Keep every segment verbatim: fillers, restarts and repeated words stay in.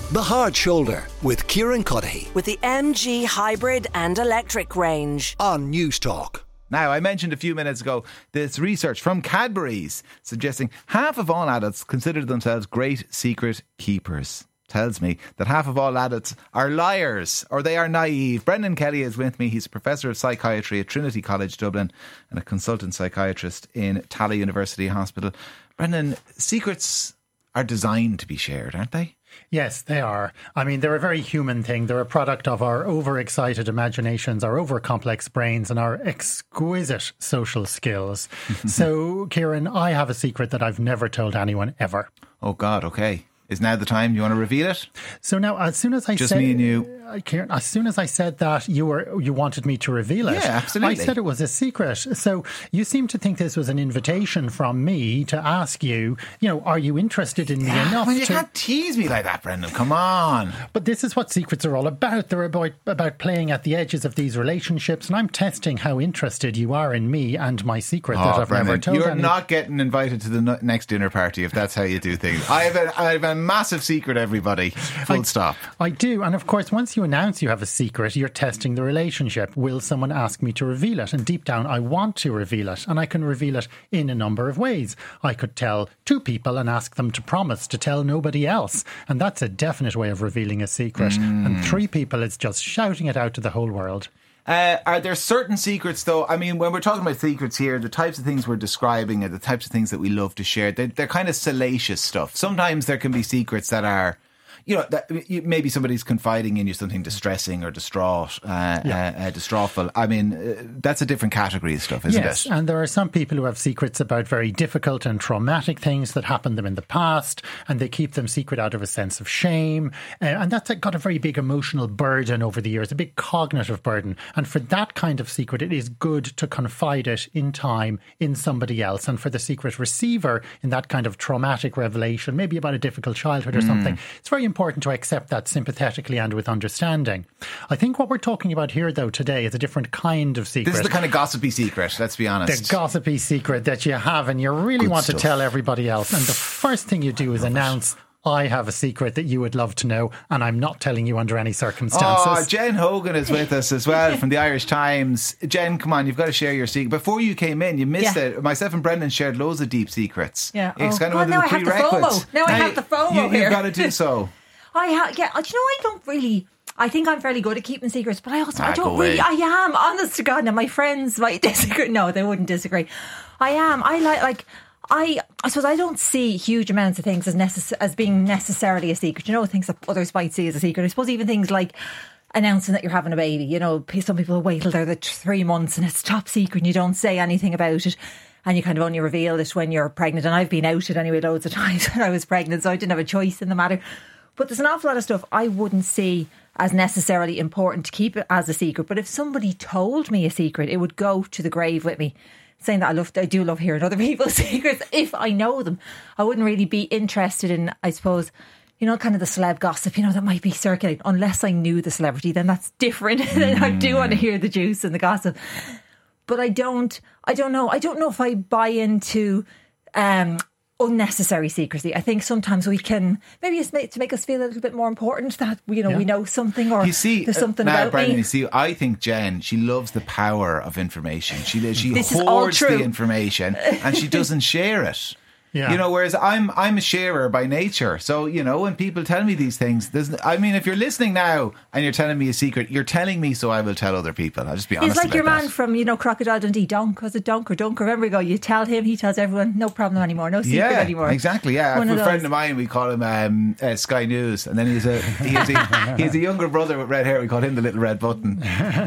The Hard Shoulder with Kieran Cuddihy with the M G Hybrid and Electric range on News Talk. Now, I mentioned a few minutes ago this research from Cadbury's suggesting half of all adults consider themselves great secret keepers. Tells me that half of all adults are liars or they are naive. Brendan Kelly is with me. He's a professor of psychiatry at Trinity College Dublin and a consultant psychiatrist in Tala University Hospital. Brendan, secrets are designed to be shared, aren't they? Yes, they are. I mean, they're a very human thing. They're a product of our overexcited imaginations, our overcomplex brains, and our exquisite social skills. So, Kieran, I have a secret that I've never told anyone ever. Oh, God, okay. Is now the time? You want to reveal it? So now, as soon as I Just said, me and you. Kieran, as soon as I said that, you were you wanted me to reveal it. Yeah, absolutely. I said it was a secret. So you seem to think this was an invitation from me to ask you, you know, are you interested in me yeah, enough? Well, you to... can't tease me like that, Brendan. Come on. But this is what secrets are all about. They're about about playing at the edges of these relationships, and I'm testing how interested you are in me and my secret oh, that I've Brendan, never told you're any... not getting invited to the next dinner party if that's how you do things. I have a, I have a massive secret, everybody. Full I, stop. I do. And of course, once you announce you have a secret, you're testing the relationship. Will someone ask me to reveal it? And deep down, I want to reveal it. And I can reveal it in a number of ways. I could tell two people and ask them to promise to tell nobody else. And that's a definite way of revealing a secret. Mm. And three people, it's just shouting it out to the whole world. Uh, are there certain secrets, though? I mean, when we're talking about secrets here, the types of things we're describing are the types of things that we love to share. They're, they're kind of salacious stuff. Sometimes there can be secrets that are, you know, that maybe somebody's confiding in you something distressing or distraught, uh, yeah. uh, uh, distraughful. I mean, uh, that's a different category of stuff, isn't yes, it? And there are some people who have secrets about very difficult and traumatic things that happened to them in the past, and they keep them secret out of a sense of shame. Uh, and that's got a very big emotional burden over the years, a big cognitive burden. And for that kind of secret, it is good to confide it in time in somebody else. And for the secret receiver in that kind of traumatic revelation, maybe about a difficult childhood or mm. something, it's very important important to accept that sympathetically and with understanding. I think what we're talking about here, though, today is a different kind of secret. This is the kind of gossipy secret, let's be honest. The gossipy secret that you have and you really Good want stuff. to tell everybody else. And the first thing you do is announce, I have a secret that you would love to know, and I'm not telling you under any circumstances. Oh, Jen Hogan is with us as well from the Irish Times. Jen, come on, you've got to share your secret. Before you came in, you missed yeah. it. Myself and Brendan shared loads of deep secrets. Yeah. It's oh, kind God, of now one I of the have the FOMO. Now I have the FOMO you, here. You've got to do so. I have, yeah. Do you know, I don't really... I think I'm fairly good at keeping secrets, but I also, ah, I don't really, I am, honest to God. Now, my friends might disagree. No, they wouldn't disagree. I am. I like, like, I, I suppose I don't see huge amounts of things as necess- as being necessarily a secret. You know, things that others might see as a secret. I suppose even things like announcing that you're having a baby. You know, some people wait till they're the three months and it's top secret and you don't say anything about it. And you kind of only reveal it when you're pregnant. And I've been outed anyway loads of times when I was pregnant, so I didn't have a choice in the matter. But there's an awful lot of stuff I wouldn't see as necessarily important to keep it as a secret. But if somebody told me a secret, it would go to the grave with me. Saying that I love, I do love hearing other people's secrets if I know them. I wouldn't really be interested in, I suppose, you know, kind of the celeb gossip, you know, that might be circulating. Unless I knew the celebrity, then that's different. Then I do want to hear the juice and the gossip. But I don't, I don't know. I don't know if I buy into um, unnecessary secrecy. I think sometimes we can, maybe it's made to make us feel a little bit more important that, you know, yeah. we know something or you see, there's something uh, now, about Brendan, me. You see, I think Jen, she loves the power of information. She she this hoards the information and she doesn't share it. Yeah. You know, whereas I'm I'm a sharer by nature. So, you know, when people tell me these things, there's, I mean, if you're listening now and you're telling me a secret, you're telling me so I will tell other people. I'll just be honest. It's like about your man that. from, you know, Crocodile Dundee, Dunk. Was it Dunk or Dunk? Remember you go, you tell him, he tells everyone, no problem anymore, no secret yeah, anymore. Exactly, yeah. One For of a friend those. of mine, we call him um, uh, Sky News. And then he's a, he has a he has a younger brother with red hair. We call him the little red button.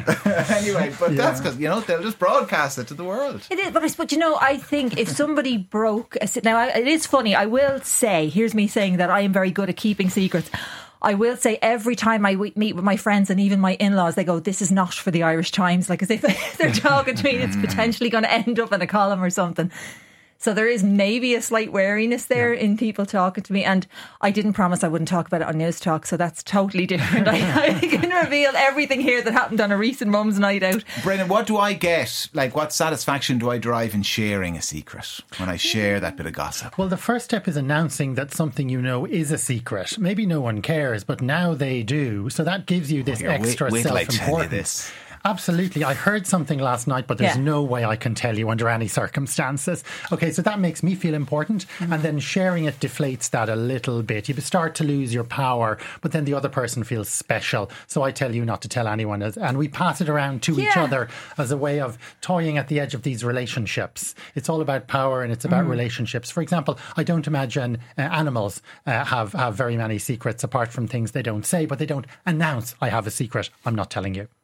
Anyway, but yeah. that's because, you know, they'll just broadcast it to the world. It is, but I suppose, you know, I think if somebody broke a, now I, it is funny, I will say, here's me saying that I am very good at keeping secrets. I will say every time I w- meet with my friends and even my in-laws, they go, this is not for the Irish Times, like as if they're talking to me, it's potentially going to end up in a column or something. So there is maybe a slight wariness there yeah. in people talking to me. And I didn't promise I wouldn't talk about it on News Talk, so that's totally different. I, I can reveal everything here that happened on a recent mum's night out. Brendan, what do I get? Like, what satisfaction do I derive in sharing a secret when I share that bit of gossip? Well, the first step is announcing that something you know is a secret. Maybe no one cares, but now they do. So that gives you this oh, yeah, extra wait, wait self-importance. till I tell you this. Absolutely. I heard something last night, but there's yeah. no way I can tell you under any circumstances. Okay, so that makes me feel important. Mm-hmm. And then sharing it deflates that a little bit. You start to lose your power, but then the other person feels special. So I tell you not to tell anyone. And we pass it around to yeah. each other as a way of toying at the edge of these relationships. It's all about power and it's about mm. relationships. For example, I don't imagine uh, animals uh, have, have very many secrets apart from things they don't say, but they don't announce, I have a secret, I'm not telling you.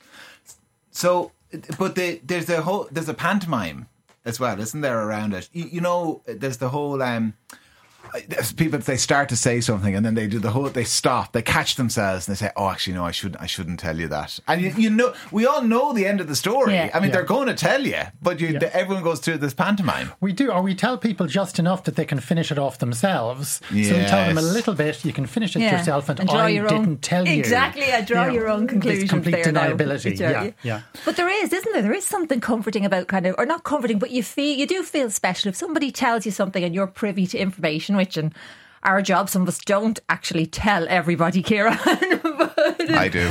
So, but the, there's a whole there's a pantomime as well, isn't there, around it? You, you know, there's the whole um, people, they start to say something and then they do the whole they stop, they catch themselves and they say, "Oh, actually, no, I shouldn't. I shouldn't tell you that." And you, you know, we all know the end of the story. Yeah. I mean, yeah. they're going to tell you, but you, yeah. everyone goes through this pantomime. We do, or we tell people just enough that they can finish it off themselves. Yes. So we tell them a little bit. You can finish it yeah. yourself, and, and draw I your didn't own, tell you. Exactly, I draw you know, your own conclusions. Complete there deniability. Now, yeah, yeah. But there is, isn't there? There is something comforting about kind of, or not comforting, but you feel you do feel special if somebody tells you something and you're privy to information, which in our job, some of us don't actually tell everybody, Ciarán. I do.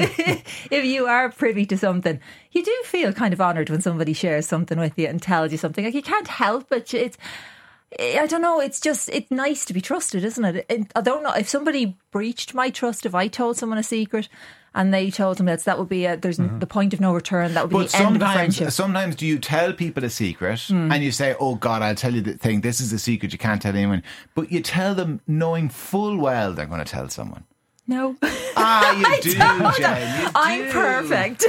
If you are privy to something, you do feel kind of honoured when somebody shares something with you and tells you something. Like, you can't help it. It's, I don't know, it's just, it's nice to be trusted, isn't it? And I don't know, if somebody breached my trust, if I told someone a secret and they told them that, that would be a, there's mm-hmm. the point of no return, that would be but the end of a sometimes, friendship. sometimes do you tell people a secret mm. and you say, "Oh God, I'll tell you the thing, this is a secret, you can't tell anyone," but you tell them knowing full well they're going to tell someone? No. Ah, you do, Jen. You do. I'm perfect.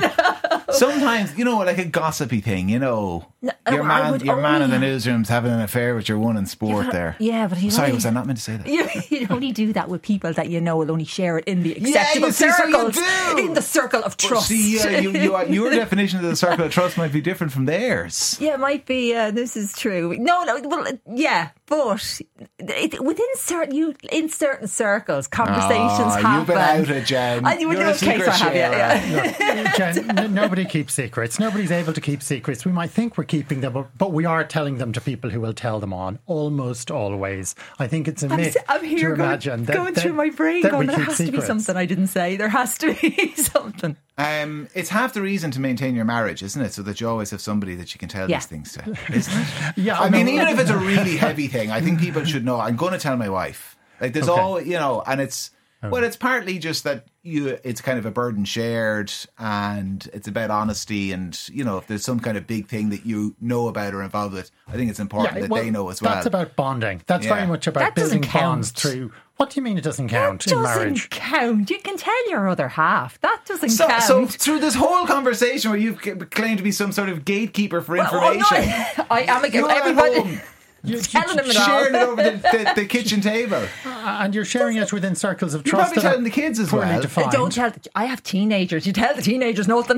Sometimes, you know, like a gossipy thing, you know. No, your man, your man in the newsroom's having an affair with your one in sport yeah, but, there. Yeah, but you Sorry, only, was I not meant to say that? You, you only do that with people that you know will only share it in the acceptable yeah, see, circles. So you do. In the circle of trust. But see, yeah, you, you are, your definition of the circle of trust might be different from theirs. Yeah, it might be. Uh, this is true. No, no, well, yeah, but it, within certain you in certain circles, conversations oh, happen. You've been out of Jen. And you would know, okay, so I have, yeah, yeah. No, Jen, n- nobody keeps secrets. Nobody's able to keep secrets. We might think we're keeping them, but, but we are telling them to people who will tell them on, almost always. I think it's a I'm, myth I'm here to going, imagine that, going that, through my brain that going, there has secrets. to be something I didn't say. There has to be something. Um, it's half the reason to maintain your marriage, isn't it? So that you always have somebody that you can tell yeah. these things to, isn't it? Yeah, I mean, no, even if it's a really heavy thing, I think people should know. I'm going to tell my wife. Like, there's okay. all, you know, and it's, well, it's partly just that you, it's kind of a burden shared and it's about honesty, and, you know, if there's some kind of big thing that you know about or involved with, I think it's important yeah, that well, they know as well. That's about bonding. That's yeah. very much about that building count. bonds through. What do you mean it doesn't count that in doesn't marriage? count. You can tell your other half. That doesn't So, count. so through this whole conversation where you've claimed to be some sort of gatekeeper for well, information, oh, no, I am a you're at everybody. home You, telling them it sharing all. it over the, the, the kitchen table. Uh, and you're sharing it within circles of You're trust. probably that are telling the kids as poorly well. defined. Don't tell. The, I have teenagers. You tell the teenagers nothing.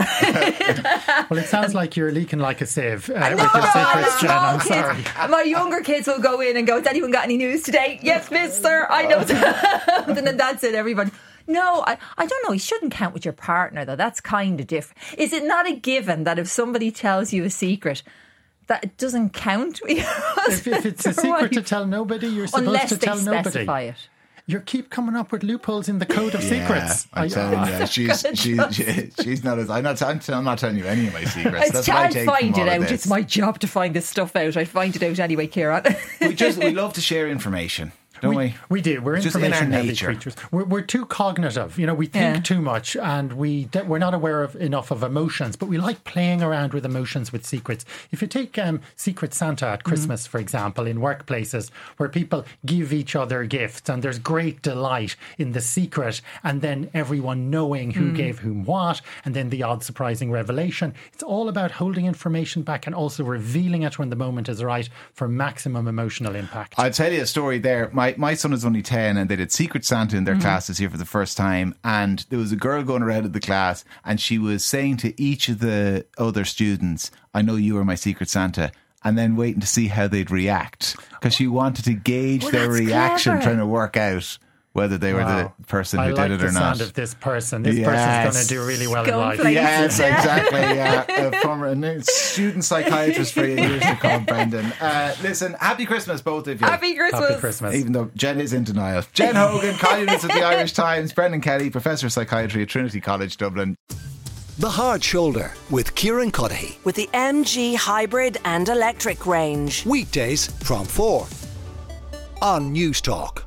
Well, it sounds like you're leaking like a sieve uh, No, with your no, secrets, the Jen. I'm small sorry. kids, my younger kids will go in and go, "Has anyone got any news today?" "Yes, miss, sir. I know something." And that's it, everyone. No, I, I don't know. You shouldn't count with your partner, though. That's kind of different. Is it not a given that if somebody tells you a secret, that it doesn't count? If, if it's a secret to tell nobody, you're supposed Unless to tell they nobody. specify it. You keep coming up with loopholes in the code of Yeah, secrets. I'm I- telling you, she's she's she, she's not as I'm not I'm, I'm not telling you any of my secrets. It's That's what I can't take find from it all of out. this. It's my job to find this stuff out. I find it out anyway, Ciarán. we just we love to share information, don't we? We, we do. We're Just in our information heavy nature. creatures. We're, we're too cognitive. You know, we think Yeah. too much, and we we're not aware of enough of emotions. But we like playing around with emotions with secrets. If you take um, Secret Santa at Christmas, mm-hmm. for example, in workplaces where people give each other gifts, and there's great delight in the secret, and then everyone knowing who mm. gave whom what, and then the odd surprising revelation. It's all about holding information back and also revealing it when the moment is right for maximum emotional impact. I'll tell you a story there. My my son is only ten and they did Secret Santa in their mm-hmm. classes here for the first time, and there was a girl going around in the class and she was saying to each of the other students, "I know you are my Secret Santa." and then waiting to see how they'd react because she wanted to gauge Well, their that's reaction, clever. trying to work out whether they were Wow. the person I who like did it the or sound not. of this person. This Yes. person's going to do really well in Go life. play. Yes, exactly. Yeah, a former a new student psychiatrist for years to come, Brendan. Uh, listen, happy Christmas, both of you. Happy Christmas. Happy Christmas. Even though Jen is in denial. Jen Hogan, columnist at the Irish Times. Brendan Kelly, Professor of Psychiatry at Trinity College, Dublin. The Hard Shoulder with Kieran Cuddihy. With the M G hybrid and electric range. Weekdays from four on News Talk.